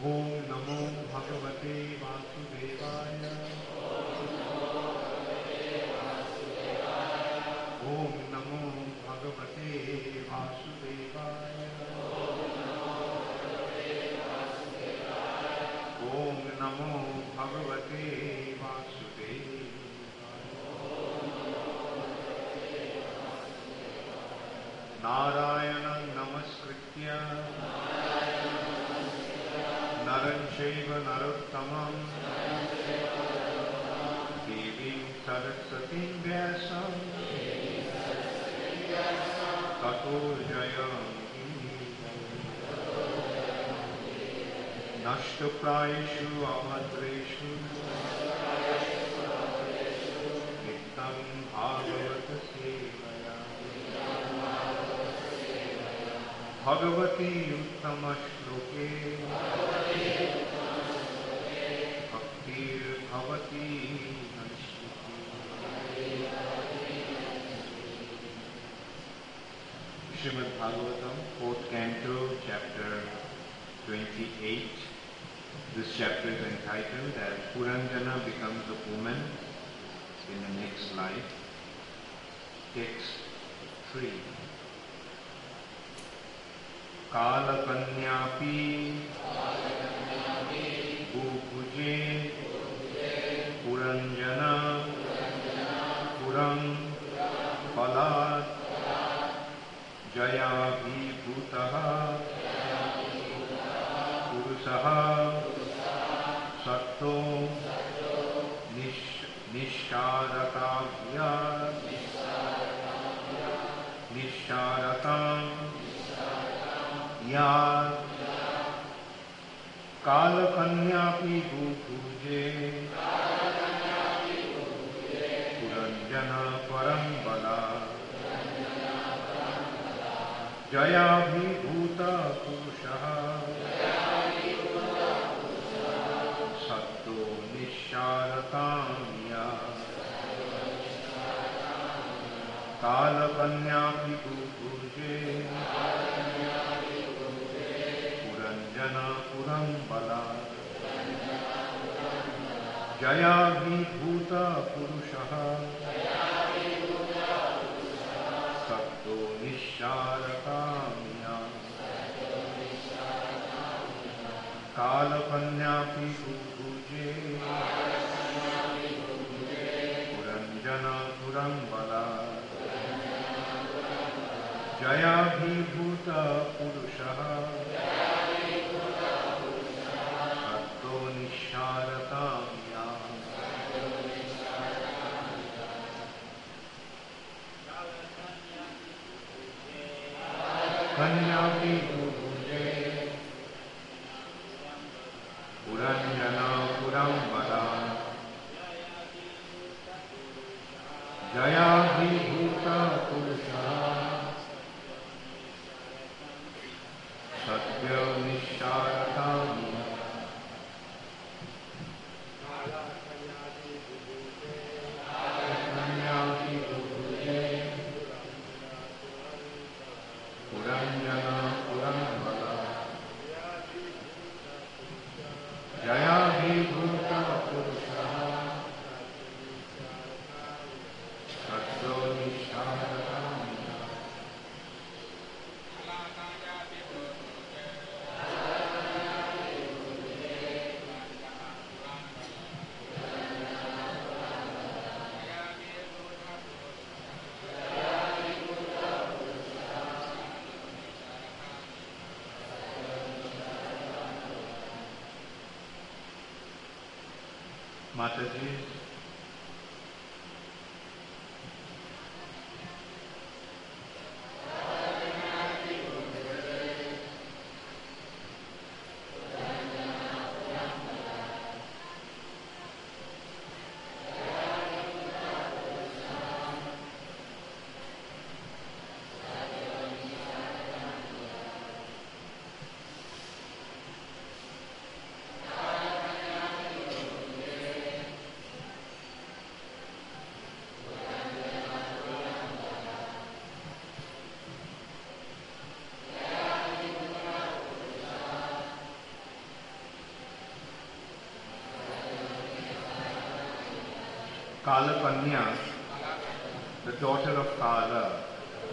ओम नमो भगवते वासुदेवाय। ओम नमो भगवते वासुदेवाय। ओम नमो भगवते वासुदेवाय। नारायणं नमस्कृत्य नरं चैव नरोत्तमं देवीं सरस्वतीं व्यासं ततो जयमुदीरये। नष्टप्रायेषु अभद्रेषु नित्यं भागवत सेवया भगवती उत्तम श्लोके भक्तिर्भवती नश्यति। Srimad Bhagavatam, 4th Canto, Chapter 28. This chapter is entitled as Puranjana becomes a woman in the next life. Text 3. कालकन्यापि भूभुजे पुरञ्जन पुरं बलात् जयाभिभूतः पुरुषः सत्तो निश्चारतां या कालकन्यापि भूभुजे पुरञ्जन परं बलात् जयाभिभूत पुरुषः सत्तो निश्चारतां या कालकन्यापि भूभुजे पुरञ्जन पुरं बलात् जयाभिभूत पुरुषः सत्तो निश्चारतां या कालकन्यापि भूभुजे पुरञ्जन पुरं बलात् जयाभिभूत पुरुषः सत्तो निश्चारतां या कन्यापि भूभुजे पुरञ्जन पुरं बलात् जयाभिभूत पुरुषः सत्यो निश्चारतां या कन्यापि भूभुजे पुरञ्जन पुरं बलात् जयाभिभूत पुरुषः सत्तो निश्चारतां या Mataji, Kala Kanya, the daughter of Kala,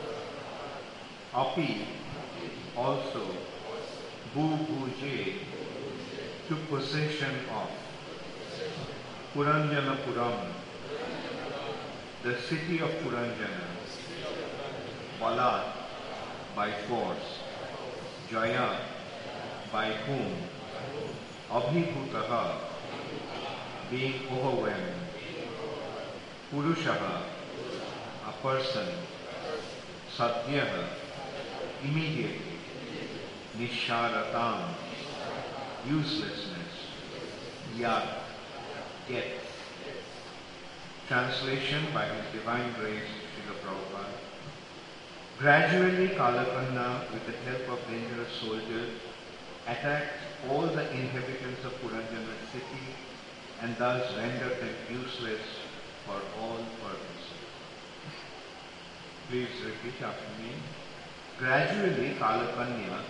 Api also, Bhuje, took possession of Puranjanapuram, the city of Puranjana, Balat, by force, Jaya, by whom, Abhibhutaha, being overwhelmed, Purushaha, a person, Sadhyaha, immediately, Nisharatam, uselessness, Yat, death. Translation by His Divine Grace, Srila Prabhupada. Gradually, Kalakanna, with the help of dangerous soldiers, attacked all the inhabitants of Puranjana city and thus rendered them useless for all purposes. Please repeat after me. Gradually, Kalakanya,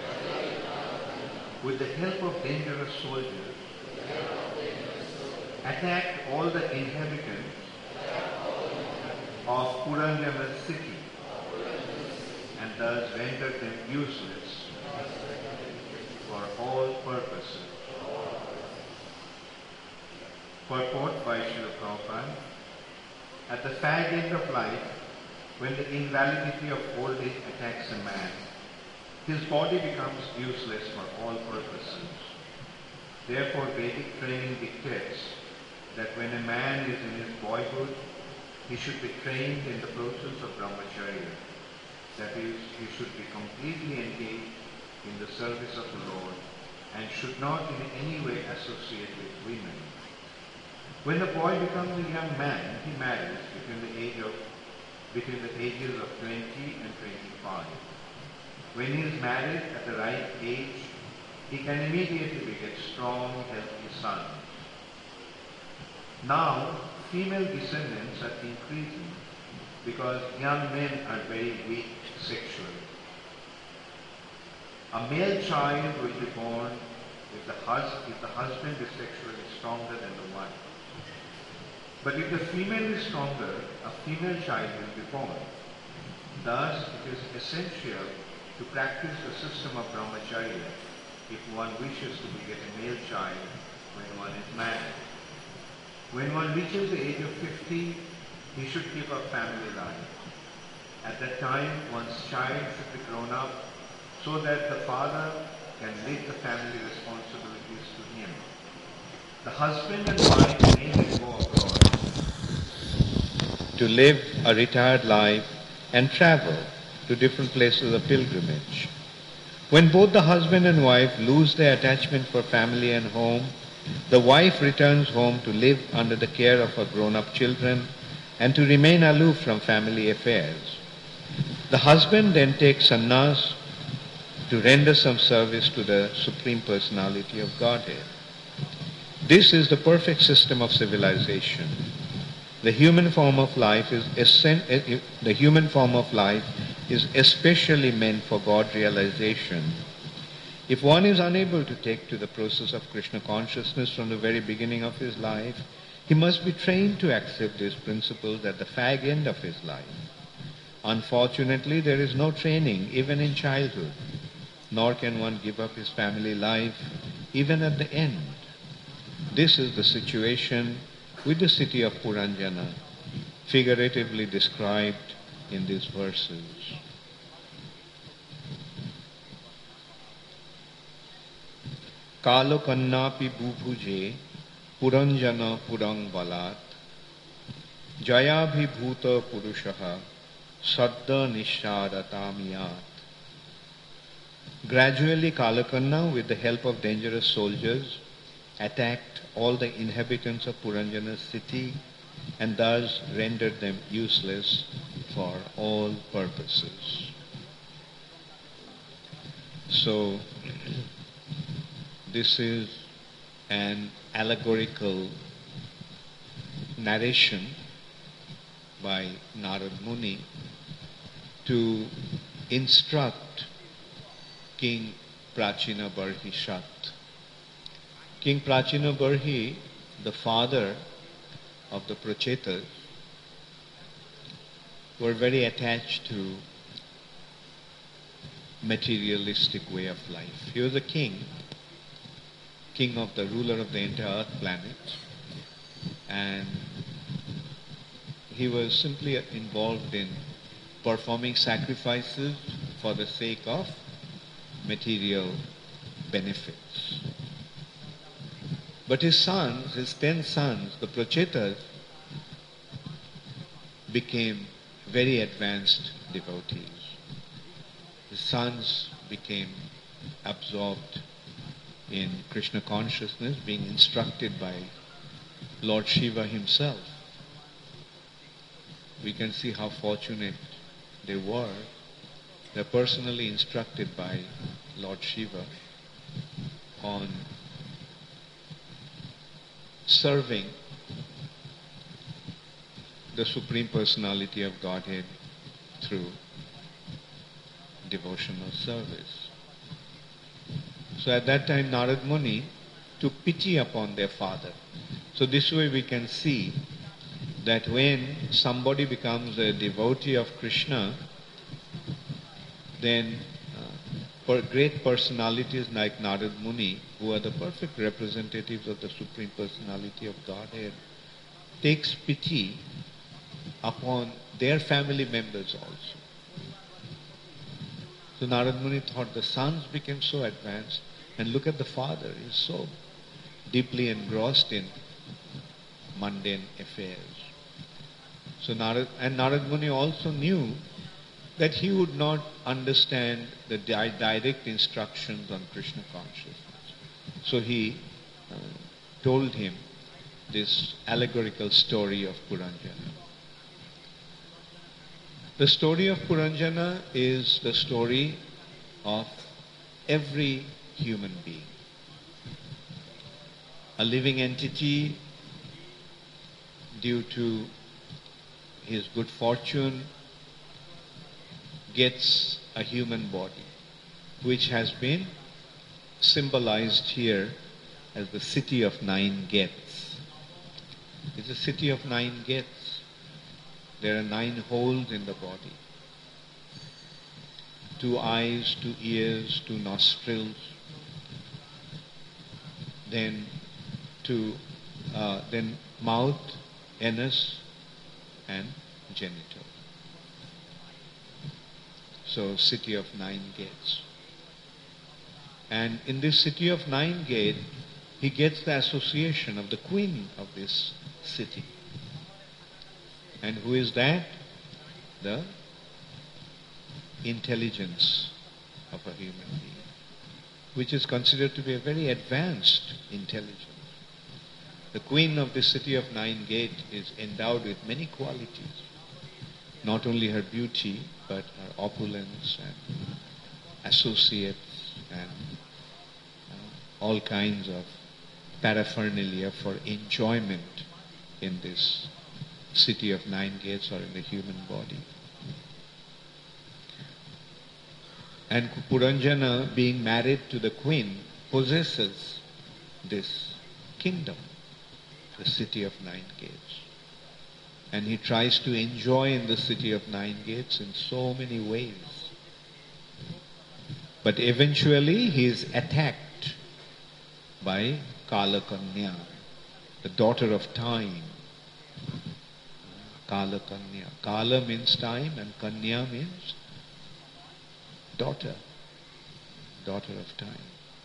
with the help of dangerous soldiers, attacked all the inhabitants of Puranjana city and thus rendered them useless for all purposes. Purport by Srila Prabhupada. At the fag end of life, when the invalidity of old age attacks a man, his body becomes useless for all purposes. Therefore, Vedic training dictates that when a man is in his boyhood, he should be trained in the process of brahmacharya. That is, he should be completely engaged in the service of the Lord and should not in any way associate with women. When the boy becomes a young man, he marries between the ages of 20 and 25. When he is married at the right age, he can immediately beget strong, healthy sons. Now, female descendants are increasing because young men are very weak sexually. A male child will be born if the husband is sexually stronger than the wife. But if the female is stronger, a female child will be born. Thus, it is essential to practice the system of brahmacharya if one wishes to beget a male child when one is married. When one reaches the age of 50, he should keep up family life. At that time, one's child should be grown up so that the father can leave the family responsibilities to him. The husband and wife may go abroad to live a retired life and travel to different places of pilgrimage. When both the husband and wife lose their attachment for family and home, the wife returns home to live under the care of her grown-up children and to remain aloof from family affairs. The husband then takes sannyas to render some service to the Supreme Personality of Godhead. This is the perfect system of civilization. The human form of life is especially meant for God realization. If one is unable to take to the process of Krishna consciousness from the very beginning of his life, he must be trained to accept these principles at the fag end of his life. Unfortunately, there is no training even in childhood, nor can one give up his family life even at the end. This is the situation with the city of Puranjana, figuratively described in these verses. Kalo kannapi bhubhuje Puranjana purang balat Jayabhi bhuta purushaha Saddha nishadatamiyat. Gradually, Kalakanna, with the help of dangerous soldiers, attacked all the inhabitants of Puranjana city and thus rendered them useless for all purposes. So, this is an allegorical narration by Narad Muni to instruct King Prachina Barhi Shat. King Prachina Barhi, the father of the Prachetas were very attached to materialistic way of life. He was a king of the ruler of the entire earth planet, and he was simply involved in performing sacrifices for the sake of material benefits. But his sons, his 10 sons, the Prachetas, became very advanced devotees. His sons became absorbed in Krishna consciousness, being instructed by Lord Shiva himself. We can see how fortunate they were. They were personally instructed by Lord Shiva on serving the Supreme Personality of Godhead through devotional service. So at that time Narad Muni took pity upon their father. So this way we can see that when somebody becomes a devotee of Krishna, then great personalities like Narad Muni, who are the perfect representatives of the Supreme Personality of Godhead, takes pity upon their family members also. So Narad Muni thought the sons became so advanced, and look at the father, he is so deeply engrossed in mundane affairs. So Narad Muni also knew that he would not understand the direct instructions on Krishna consciousness. So he told him this allegorical story of Puranjana. The story of Puranjana is the story of every human being. A living entity, due to his good fortune, gets a human body, which has been symbolized here as the city of 9 gates. It's a city of 9 gates. There are 9 holes in the body. 2 eyes, 2 ears, 2 nostrils, then mouth, anus, and genital. So, city of 9 gates. And in this city of 9 gates, he gets the association of the queen of this city. And who is that? The intelligence of a human being, which is considered to be a very advanced intelligence. The queen of the city of 9 gates is endowed with many qualities. Not only her beauty, but her opulence and associates and all kinds of paraphernalia for enjoyment in this city of 9 gates or in the human body. And Puranjana, being married to the queen, possesses this kingdom, the city of 9 gates. And he tries to enjoy in the city of 9 gates in so many ways. But eventually he is attacked by Kala Kanya, the daughter of time. Kala Kanya. Kala means time and Kanya means daughter of time.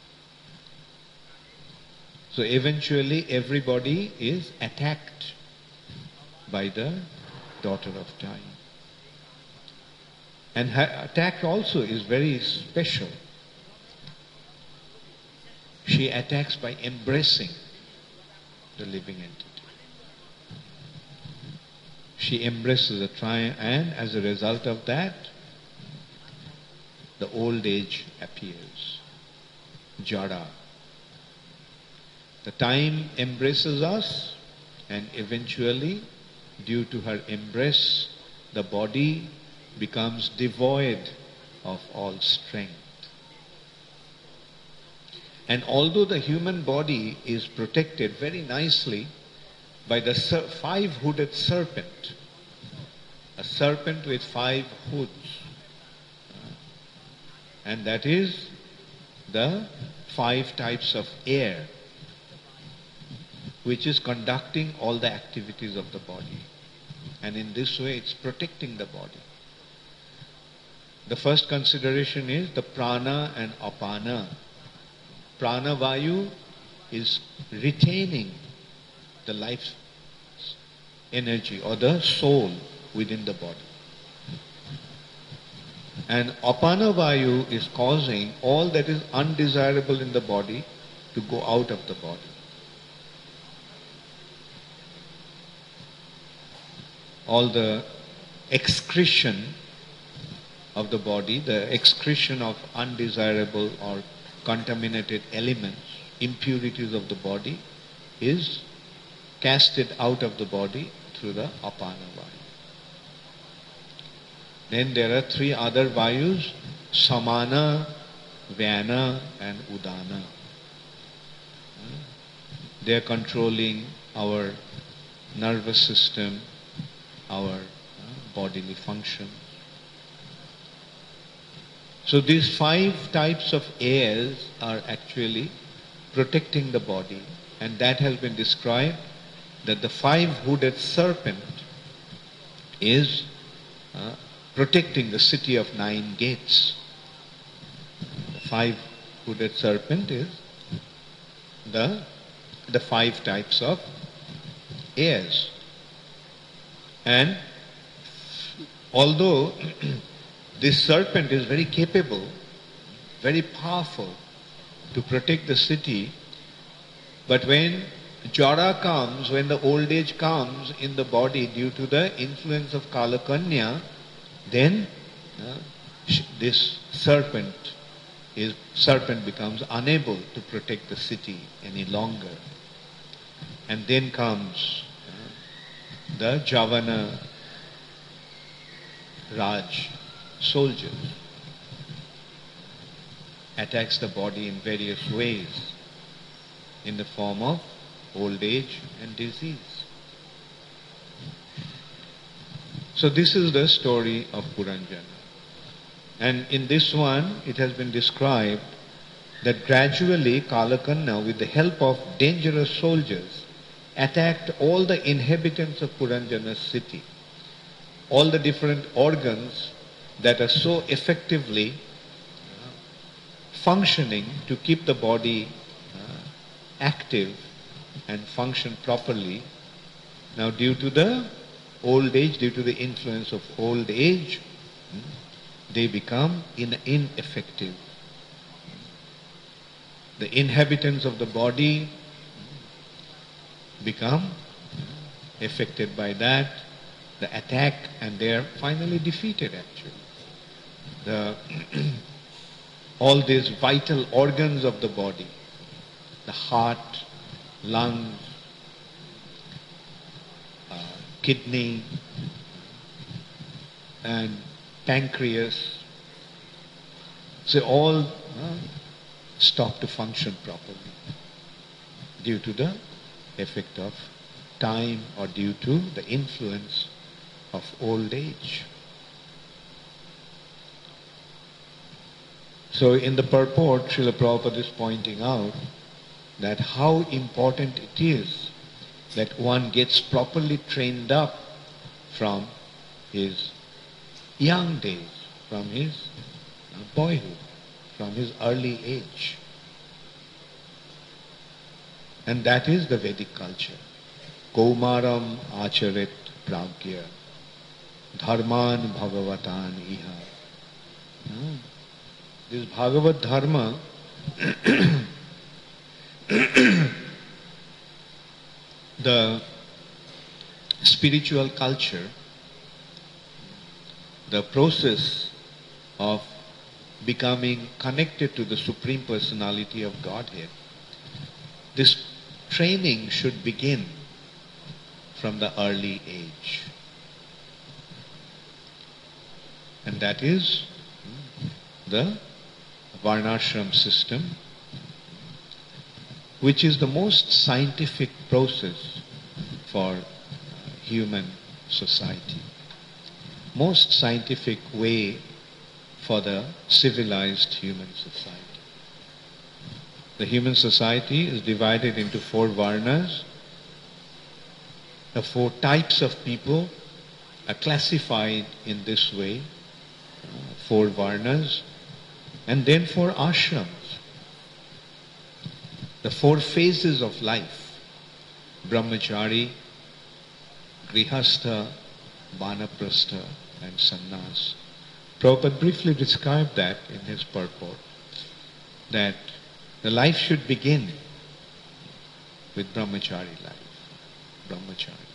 So eventually everybody is attacked by the daughter of time. And her attack also is very special. She attacks by embracing the living entity. She embraces the triumph, and as a result of that, the old age appears. Jara. The time embraces us, and eventually, due to her embrace, the body becomes devoid of all strength. And although the human body is protected very nicely by the five-hooded serpent, a serpent with five hoods. And that is the five types of air, which is conducting all the activities of the body. And in this way, it's protecting the body. The first consideration is the prana and apana. Prana vayu is retaining the life energy or the soul within the body. And apana vayu is causing all that is undesirable in the body to go out of the body. All the excretion of the body, the excretion of undesirable or contaminated elements, impurities of the body, is casted out of the body through the apana vayu. Then there are three other vayus, samana, vyana and udana. They are controlling our nervous system, our bodily functions. So these five types of airs are actually protecting the body, and that has been described that the five-hooded serpent is protecting the city of 9 gates. The five-hooded serpent is the five types of airs. And although this serpent is very capable, very powerful to protect the city, but when jara comes, when the old age comes in the body due to the influence of Kalakanya, then this serpent becomes unable to protect the city any longer. And then comes the Javana Raj soldiers, attacks the body in various ways in the form of old age and disease. So this is the story of Puranjana. And in this one, it has been described that gradually Kalakanna, with the help of dangerous soldiers, attacked all the inhabitants of Puranjana's city. All the different organs that are so effectively functioning to keep the body active and function properly. Now due to the old age, due to the influence of old age, they become ineffective. The inhabitants of the body become affected by that, the attack, and they are finally defeated actually. All these vital organs of the body, the heart, lungs, kidney, and pancreas, so all stop to function properly due to the effect of time or due to the influence of old age. So in the purport, Srila Prabhupada is pointing out that how important it is that one gets properly trained up from his young days, from his boyhood, from his early age. And that is the Vedic culture. Kaumaram acharit pragya, dharman bhagavatan iha. This Bhagavad Dharma the spiritual culture, the process of becoming connected to the Supreme Personality of Godhead, this training should begin from the early age. And that is the Varnashram system, which is the most scientific process for human society. Most scientific way for the civilized human society. The human society is divided into 4 varnas. The 4 types of people are classified in this way, 4 varnas, and then 4 ashrams. The 4 phases of life: brahmachari, grihastha, vanaprastha, and sannyas. Prabhupada briefly described that in his purport, that the life should begin with brahmachari life. Brahmachari.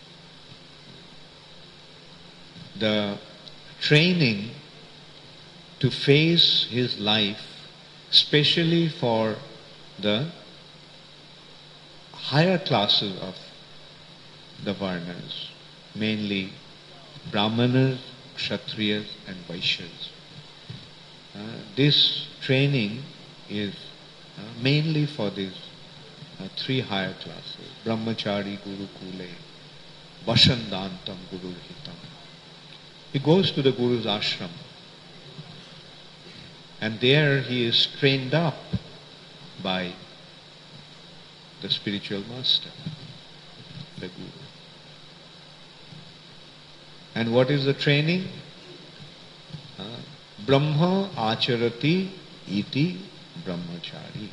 The training to face his life, especially for the higher classes of the varnas, mainly brahmanas, kshatriyas and vaishyas. This training is mainly for these 3 higher classes: brahmachari gurukule, vashandantam gururhitam. He goes to the Guru's ashram, and there he is trained up by the spiritual master, the Guru. And what is the training? Brahma acharati iti brahmachari.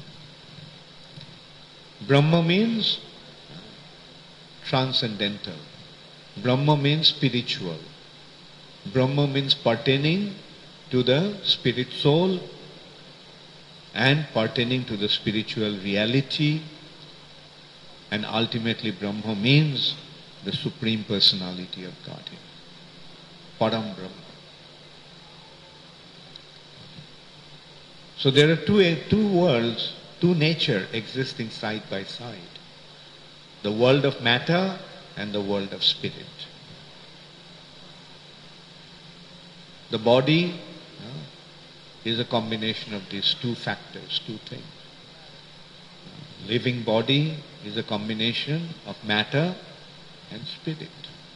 Brahma means transcendental. Brahma means spiritual. Brahma means pertaining to the spirit soul and pertaining to the spiritual reality. And ultimately Brahma means the Supreme Personality of Godhead. Param Brahma. So there are two worlds, 2 nature existing side by side. The world of matter and the world of spirit. The body is a combination of these 2 factors, 2 things. Living body is a combination of matter and spirit.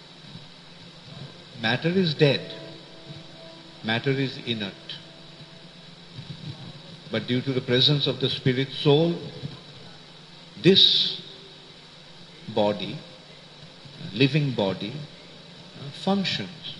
Matter is dead. Matter is inert. But due to the presence of the spirit soul, this body, living body, functions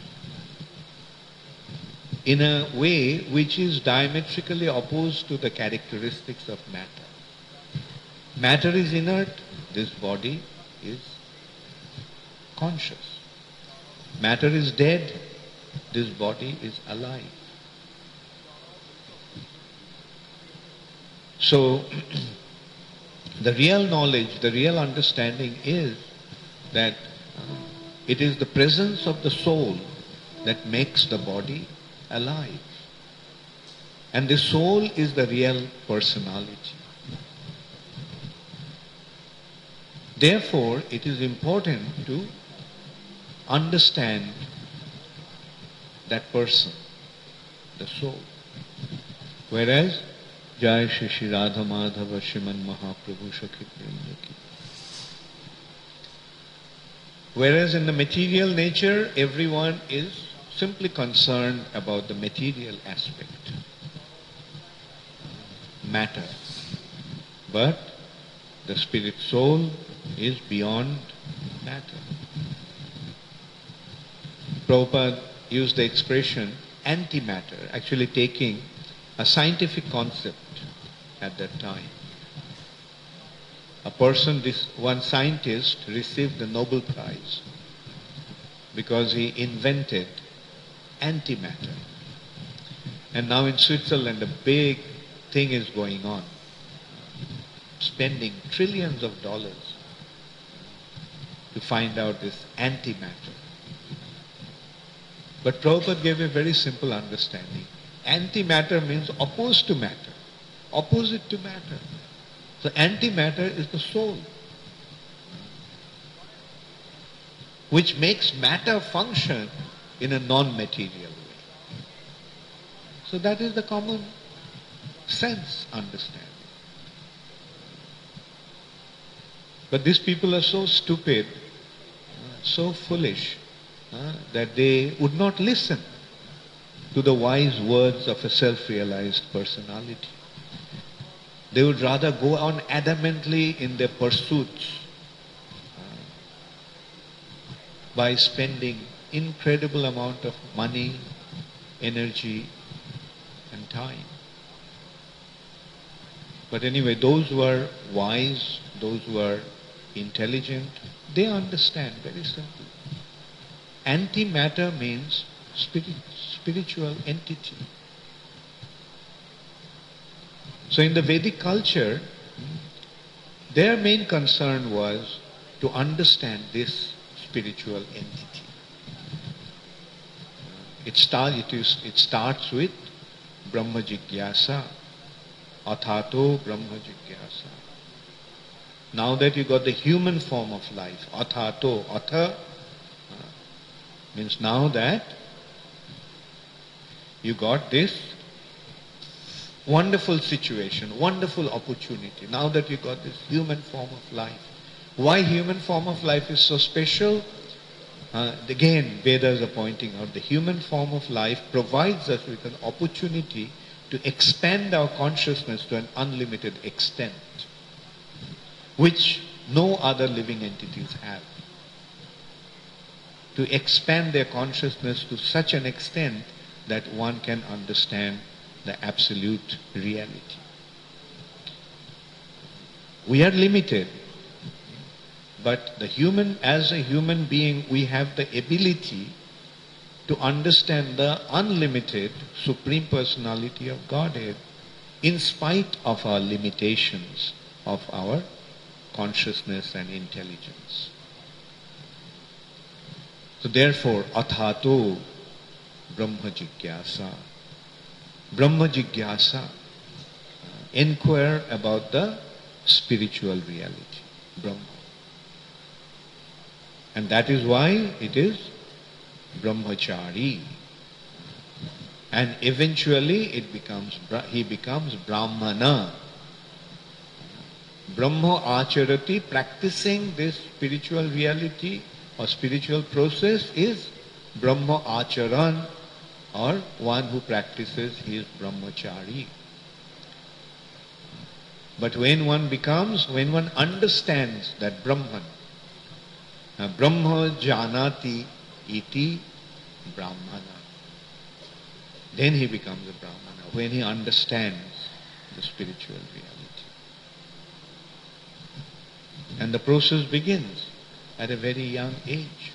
in a way which is diametrically opposed to the characteristics of matter. Matter is inert, this body is conscious. Matter is dead, this body is alive. So, the real knowledge, the real understanding is that it is the presence of the soul that makes the body alive. And the soul is the real personality. Therefore, it is important to understand that person, the soul. Whereas, Jai Shri Shri Radha Madhava Shriman Mahaprabhu Shakit Vrinda Ki. Whereas in the material nature, everyone is simply concerned about the material aspect, matter. But the spirit soul is beyond matter. Prabhupada used the expression antimatter, actually taking a scientific concept at that time. One scientist received the Nobel Prize because he invented antimatter. And now in Switzerland a big thing is going on, spending trillions of dollars to find out this antimatter. But Prabhupada gave a very simple understanding. Antimatter means opposed to matter, opposite to matter. So antimatter is the soul, which makes matter function in a non-material way. So that is the common sense understanding. But these people are so stupid so foolish that they would not listen to the wise words of a self-realized personality. They would rather go on adamantly in their pursuits by spending incredible amount of money, energy, and time. But anyway, those who are wise, those who are intelligent, they understand very simply. Antimatter means spiritual entity. So in the Vedic culture, their main concern was to understand this spiritual entity. It starts with Brahma Jigyasa, Athato Brahma Jigyasa. Now that you got the human form of life, Athato, Atha means now that you got this wonderful situation, wonderful opportunity. Now that you got this human form of life. Why human form of life is so special? Again, Vedas are pointing out the human form of life provides us with an opportunity to expand our consciousness to an unlimited extent, which no other living entities have. To expand their consciousness to such an extent that one can understand the absolute reality. We are limited, but as a human being, we have the ability to understand the unlimited Supreme Personality of Godhead in spite of our limitations of our consciousness and intelligence. So therefore, Athato Brahma Jigyasa. Brahma Jigyasa. Inquire about the spiritual reality, Brahma. And that is why it is Brahmachari. And eventually he becomes Brahmana. Brahma Acharati, practicing this spiritual reality or spiritual process, is Brahma Acharan, or one who practices, he is Brahmachari. But when one understands that Brahman, Brahma Janati iti Brahmana, then he becomes a Brahmana, when he understands the spiritual reality. And the process begins at a very young age.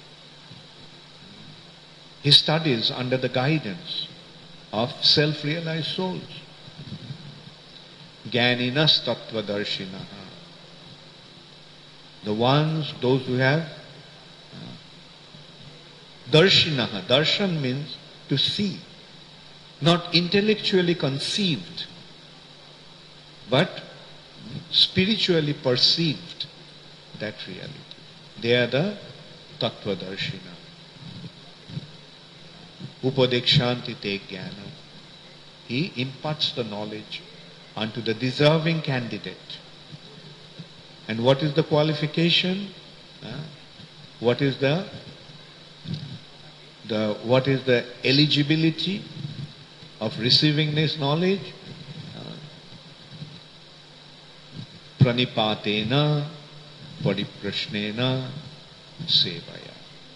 He studies under the guidance of self-realized souls. Jnaninas Tattvadarsinaha. Those who have Darshinaha. Darshan means to see. Not intellectually conceived, but spiritually perceived that reality. They are the Tattvadarshina. Upadekshanti te jnana. He imparts the knowledge unto the deserving candidate. And what is the qualification? What is the eligibility of receiving this knowledge? Pranipatena pariprashnena sevaya.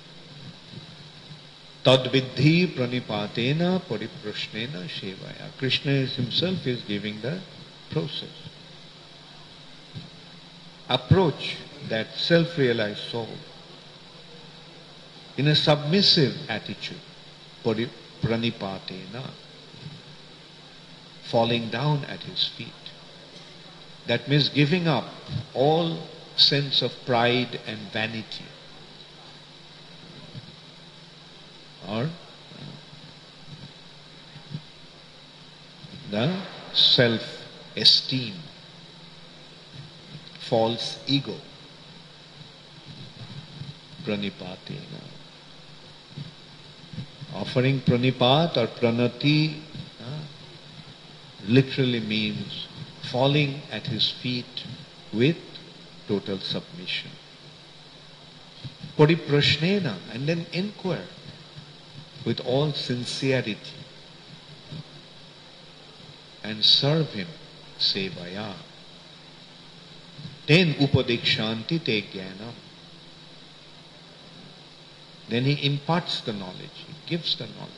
Tadvidhi pranipatena pariprashnena sevaya. Krishna himself is giving the process. Approach that self-realized soul in a submissive attitude, pranipatena, falling down at his feet. That means giving up all sense of pride and vanity, or the self-esteem, false ego. Pranipatena. Offering pranipat or pranati literally means falling at his feet with total submission. pariprashnena, and then inquire with all sincerity and serve him sevaya. Then upadekshanti te jnana. Then he imparts the knowledge, he gives the knowledge.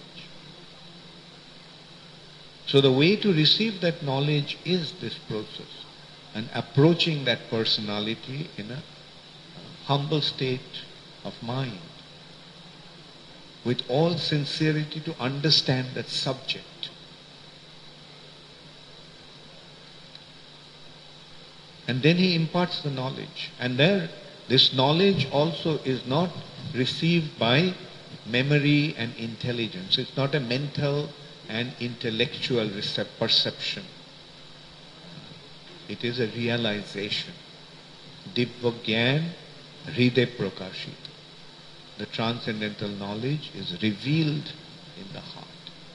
So the way to receive that knowledge is this process, and approaching that personality in a humble state of mind, with all sincerity to understand that subject. And then he imparts the knowledge. And there, this knowledge also is not received by memory and intelligence. It's not a mental and intellectual perception. It is a realization. Divya Gyan Hriday Prakashita. The transcendental knowledge is revealed in the heart.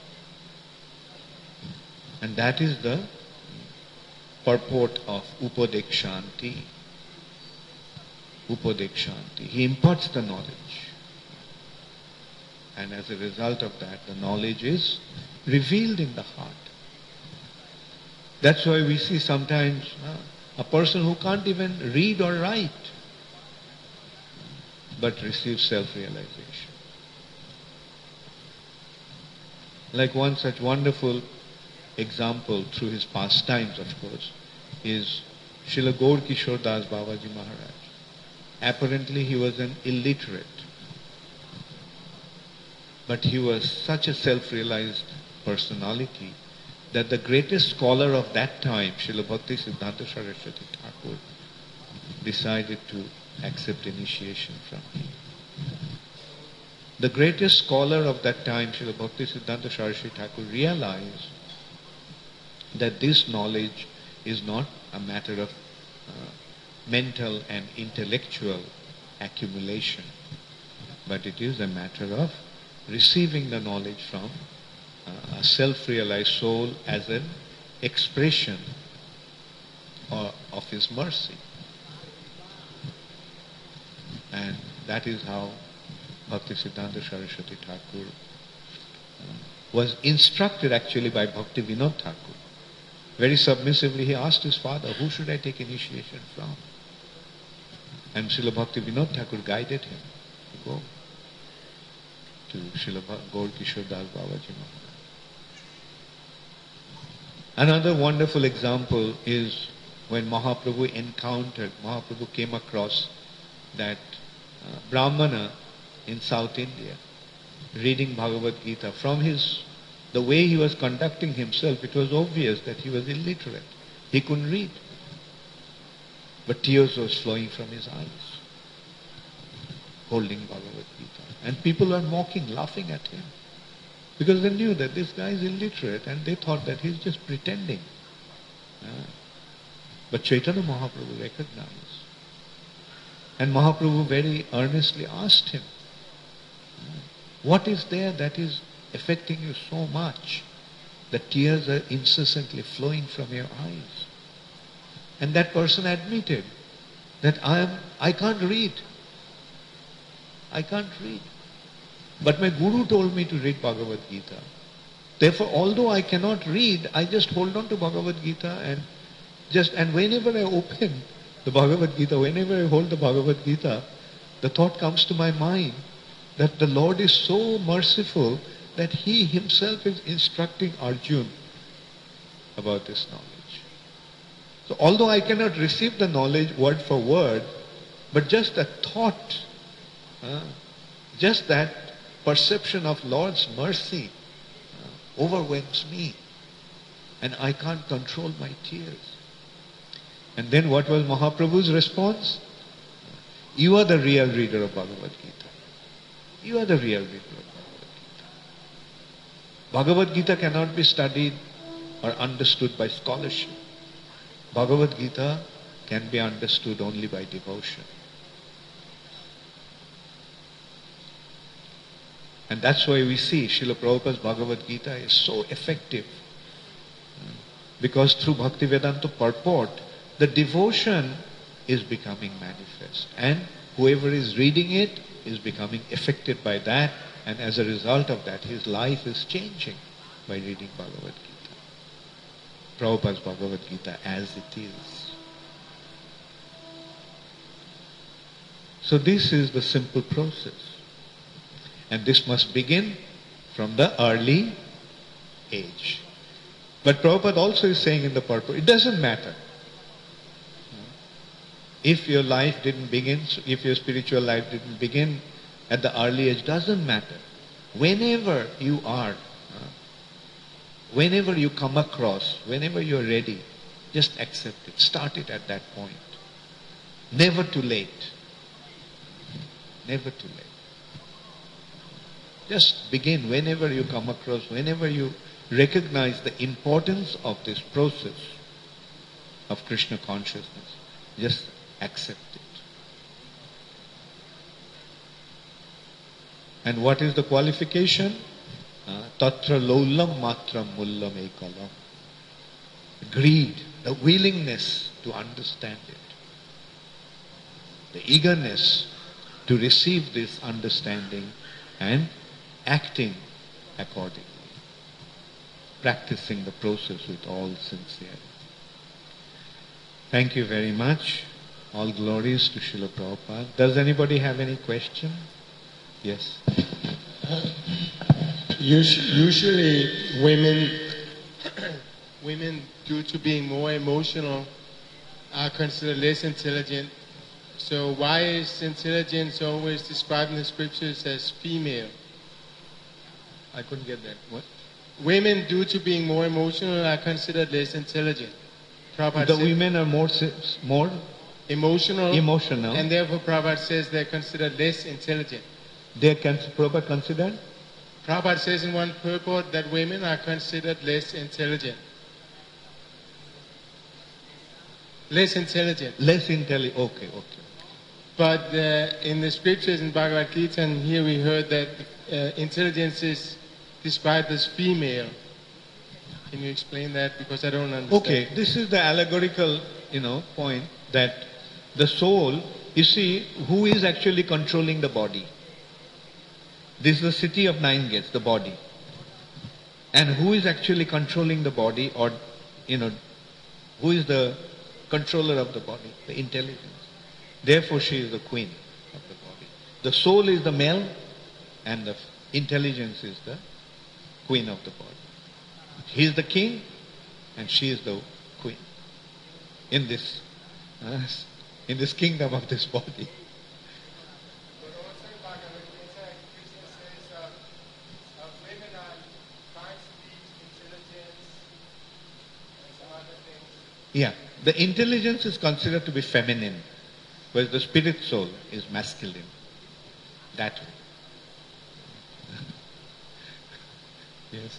And that is the purport of Upadekshanti. Upadekshanti. He imparts the knowledge. And as a result of that, the knowledge is revealed in the heart. That's why we see sometimes a person who can't even read or write, but receives self-realization. Like one such wonderful example through his pastimes, of course, is Srila Gaur Kishore Das Babaji Maharaj. Apparently he was an illiterate, but he was such a self-realized personality that the greatest scholar of that time, Srila Bhakti Siddhanta Saraswati Thakur, decided to accept initiation from him. The greatest scholar of that time, Srila Bhakti Siddhanta Saraswati Thakur, realized that this knowledge is not a matter of mental and intellectual accumulation, but it is a matter of receiving the knowledge from a self-realized soul as an expression of his mercy. And that is how Bhakti Siddhanta Saraswati Thakur was instructed actually by Bhakti Vinod Thakur. Very submissively he asked his father, who should I take initiation from? And Srila Bhakti Vinod Thakur guided him to go to Srila Gaur Kishore Das Babaji Maharaj. Another wonderful example is when Mahaprabhu came across that Brahmana in South India reading Bhagavad Gita. From the way he was conducting himself, it was obvious that he was illiterate. He couldn't read. But tears were flowing from his eyes, holding Bhagavad Gita. And people were mocking, laughing at him, because they knew that this guy is illiterate and they thought that he's just pretending. But Chaitanya Mahaprabhu recognized. And Mahaprabhu very earnestly asked him, what is there that is affecting you so much that tears are incessantly flowing from your eyes? And that person admitted that I can't read. I can't read. But my Guru told me to read Bhagavad Gita. Therefore, although I cannot read, I just hold on to Bhagavad Gita and whenever I open the Bhagavad Gita, whenever I hold the Bhagavad Gita, the thought comes to my mind that the Lord is so merciful that He Himself is instructing Arjuna about this knowledge. So although I cannot receive the knowledge word for word, but just a thought, just that perception of Lord's mercy overwhelms me, and I can't control my tears. And then what was Mahaprabhu's response? You are the real reader of Bhagavad Gita. You are the real reader of Bhagavad Gita. Bhagavad Gita cannot be studied or understood by scholarship. Bhagavad Gita can be understood only by devotion. And that's why we see Srila Prabhupada's Bhagavad Gita is so effective. Because through Bhaktivedanta purport, the devotion is becoming manifest. And whoever is reading it is becoming affected by that, and as a result of that, his life is changing by reading Bhagavad Gita. Prabhupada's Bhagavad Gita as it is. So this is the simple process. And this must begin from the early age. But Prabhupada also is saying in the purport, it doesn't matter. If your life didn't begin, if your spiritual life didn't begin at the early age, doesn't matter. Whenever you are, whenever you come across, whenever you're ready, just accept it. Start it at that point. Never too late. Never too late. Just begin whenever you come across, whenever you recognize the importance of this process of Krishna consciousness. Just accept it. And what is the qualification? Tatra laulam matram mullam ekalam. Greed, the willingness to understand it. The eagerness to receive this understanding and acting accordingly. Practicing the process with all sincerity. Thank you very much. All glories to Srila Prabhupada. Does anybody have any question? Yes. Usually women, due to being more emotional, are considered less intelligent. So why is intelligence always described in the scriptures as female? I couldn't get that. What? Women, due to being more emotional, are considered less intelligent. Prabhupada The women are more emotional, and therefore Prabhupada says they're considered less intelligent. Prabhupada considered? Prabhupada says in one purport that women are considered less intelligent. Less intelligent. Less intelligent. Okay. But in the scriptures in Bhagavad Gita, and here we heard that intelligence is described as female. Can you explain that? Because I don't understand. Okay, this is the allegorical, point that the soul, you see, who is actually controlling the body? This is the city of nine gates, the body. And who is actually controlling the body, or, who is the controller of the body? The intelligence. Therefore, she is the queen of the body. The soul is the male, and the intelligence is the queen of the body. He is the king, and she is the queen in this kingdom of this body. But also in Bhagavad Gita, Krishna says women are trying to be intelligent and some other things. Yeah, the intelligence is considered to be feminine, whereas the spirit soul is masculine. That way. Yes.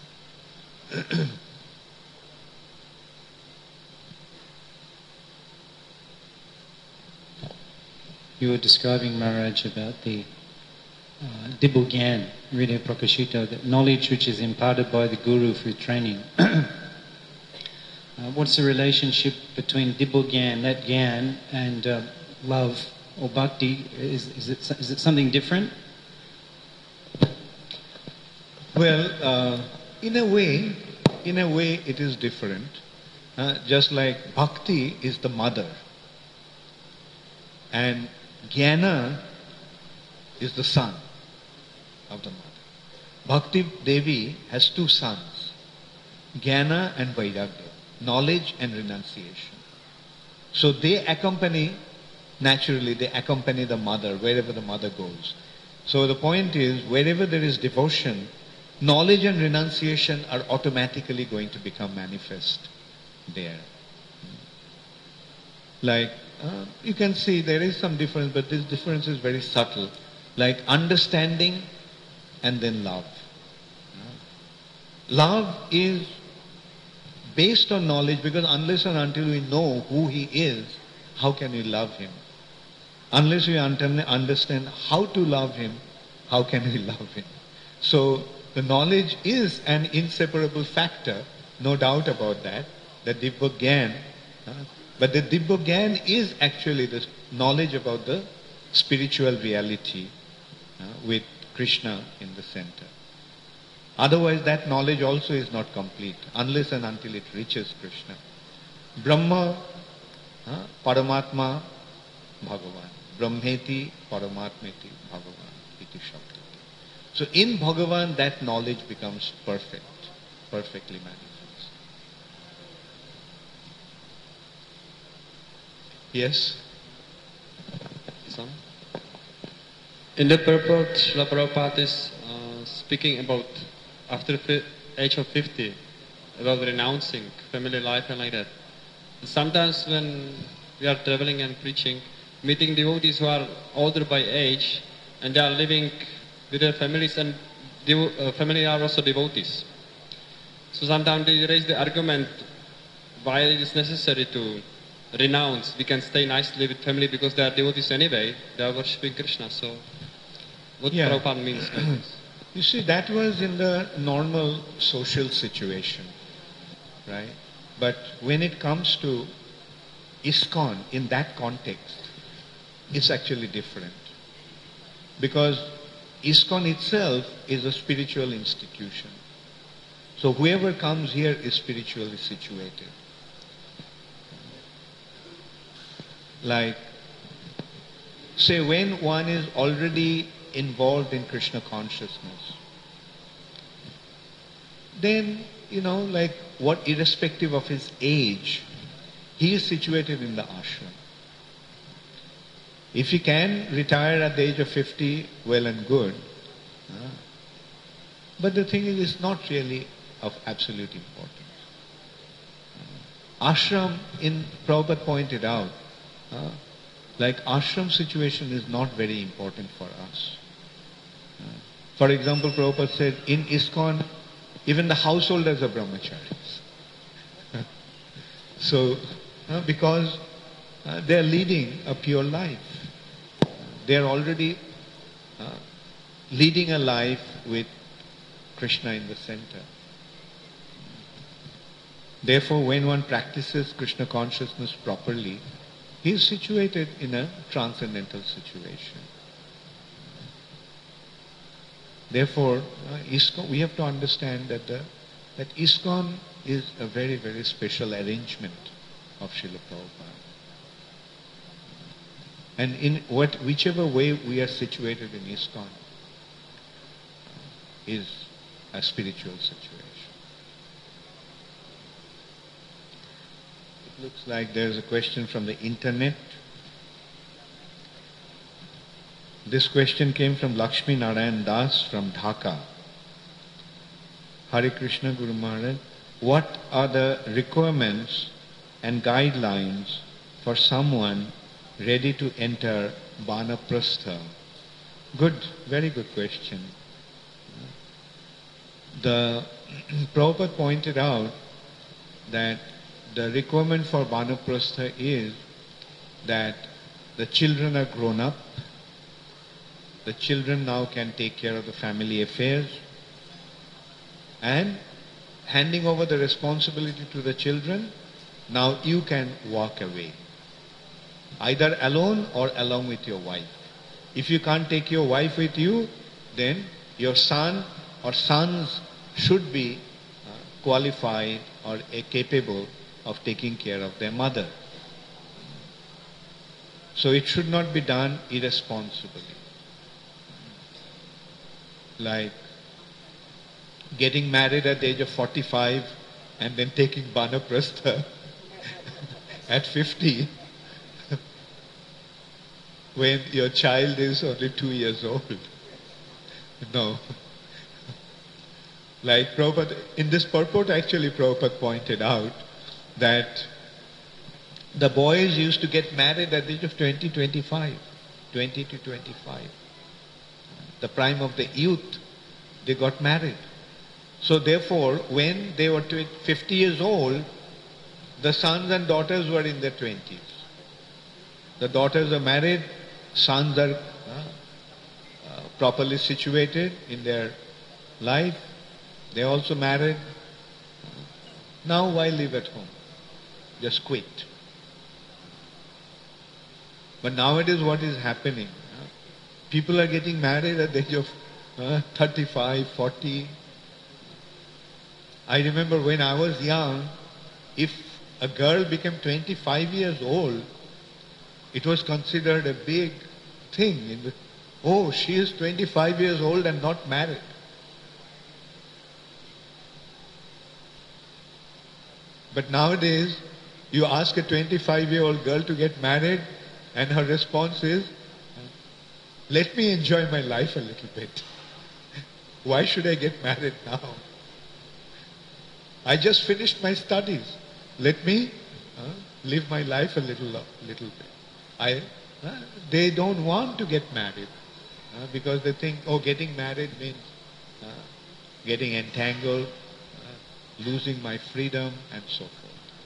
You were describing, Maharaj, about the Dibbogyan, Hridaya Prakashita, the knowledge which is imparted by the Guru through training. What's the relationship between Dibbogyan, that Gyan, and love or bhakti? Is it something different? Well, in a way it is different. Just like bhakti is the mother, and jnana is the son of the mother. Bhakti Devi has two sons, jnana and vairagya, knowledge and renunciation. So they accompany the mother wherever the mother goes. So the point is, wherever there is devotion, knowledge and renunciation are automatically going to become manifest there. Like, you can see there is some difference, but this difference is very subtle. Like understanding and then love. Love is based on knowledge, because unless and until we know who He is, how can we love Him? Unless we understand how to love Him, how can we love Him? So, the knowledge is an inseparable factor, no doubt about that, the Dibbogyan. But the Dibbogyan is actually the knowledge about the spiritual reality with Krishna in the center. Otherwise, that knowledge also is not complete unless and until it reaches Krishna. Brahma, Paramatma, Bhagavan. Brahmeti, Paramatmeti, Bhagavan. Iti Shabdati. So in Bhagavan, that knowledge becomes perfect, perfectly manifest. Yes? Son? In the purport, Srila Prabhupada is speaking about after the age of 50, about renouncing family life and like that. Sometimes when we are traveling and preaching, meeting devotees who are older by age, and they are living with their families, and family are also devotees. So sometimes they raise the argument why it is necessary to renounce. We can stay nicely with family because they are devotees anyway. They are worshipping Krishna. So what Prabhupada means by this? You see, that was in the normal social situation, right? But when it comes to ISKCON in that context, it's actually different. Because ISKCON itself is a spiritual institution. So whoever comes here is spiritually situated. Like, say when one is already involved in Krishna consciousness, then, like what, irrespective of his age, he is situated in the ashram. If he can retire at the age of 50, well and good. But the thing is, it's not really of absolute importance. Ashram, Prabhupada pointed out, like ashram situation is not very important for us. For example, Prabhupada said, in ISKCON, even the householders are brahmacharis. So, because they are leading a pure life. They are already leading a life with Krishna in the center. Therefore, when one practices Krishna consciousness properly, he is situated in a transcendental situation. Therefore, ISKCON, we have to understand that ISKCON is a very, very special arrangement of Srila Prabhupada. And in whichever way we are situated in ISKCON is a spiritual situation. It looks like there's a question from the internet. This question came from Lakshmi Narayan Das from Dhaka. Hare Krishna Guru Maharaj, what are the requirements and guidelines for someone ready to enter Banaprastha? Good, very good question. The Prabhupada pointed out that the requirement for Banaprastha is that the children are grown up. The children now can take care of the family affairs, and handing over the responsibility to the children, now you can walk away. Either alone or along with your wife. If you can't take your wife with you, then your son or sons should be qualified or capable of taking care of their mother. So it should not be done irresponsibly. Like getting married at the age of 45 and then taking Banaprastha at 50 when your child is only 2 years old. No. Like Prabhupada, in this purport actually Prabhupada pointed out that the boys used to get married at the age of 20 to 25. The prime of the youth, they got married. So therefore, when they were 50 years old, the sons and daughters were in their 20s. The daughters are married, sons are properly situated in their life. They also married. Now why live at home? Just quit. But nowadays what is happening? People are getting married at the age of 35, 40. I remember when I was young, if a girl became 25 years old, it was considered a big thing. Oh, she is 25 years old and not married. But nowadays, you ask a 25-year-old girl to get married, and her response is, let me enjoy my life a little bit. Why should I get married now? I just finished my studies. Let me live my life a little bit. They don't want to get married because they think, oh, getting married means getting entangled, losing my freedom, and so forth.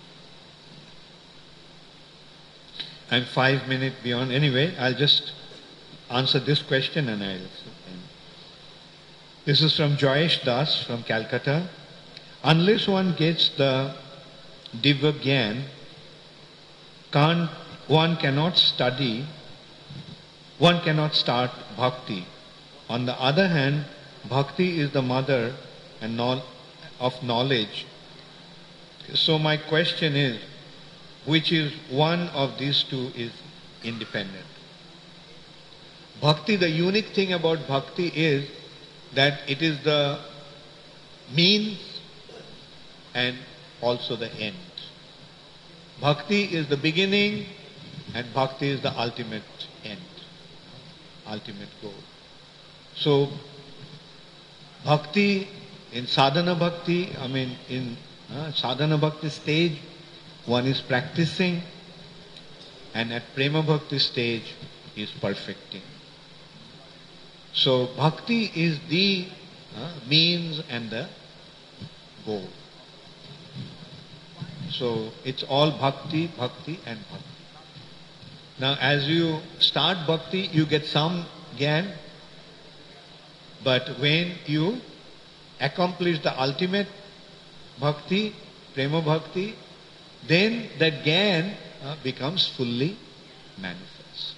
I'm 5 minutes beyond. Anyway, I'll just answer this question and I'll end. This is from Joyesh Das from Calcutta. Unless one gets the Divya Gyan, one cannot study, one cannot start bhakti. On the other hand, bhakti is the mother of knowledge. So my question is, which is one of these two is independent? Bhakti, the unique thing about bhakti is that it is the means and also the end. Bhakti is the beginning and bhakti is the ultimate end, ultimate goal. So, bhakti, in sadhana bhakti, in sadhana bhakti stage, one is practicing, and at prema bhakti stage is perfecting. So, bhakti is the means and the goal. So, it's all bhakti, bhakti and bhakti. Now, as you start bhakti, you get some gyan, but when you accomplish the ultimate bhakti, prema bhakti, then that gyan becomes fully manifest.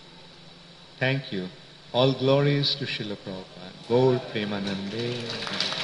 Thank you. All glories to Srila Prabhupada. Gaur Premanande.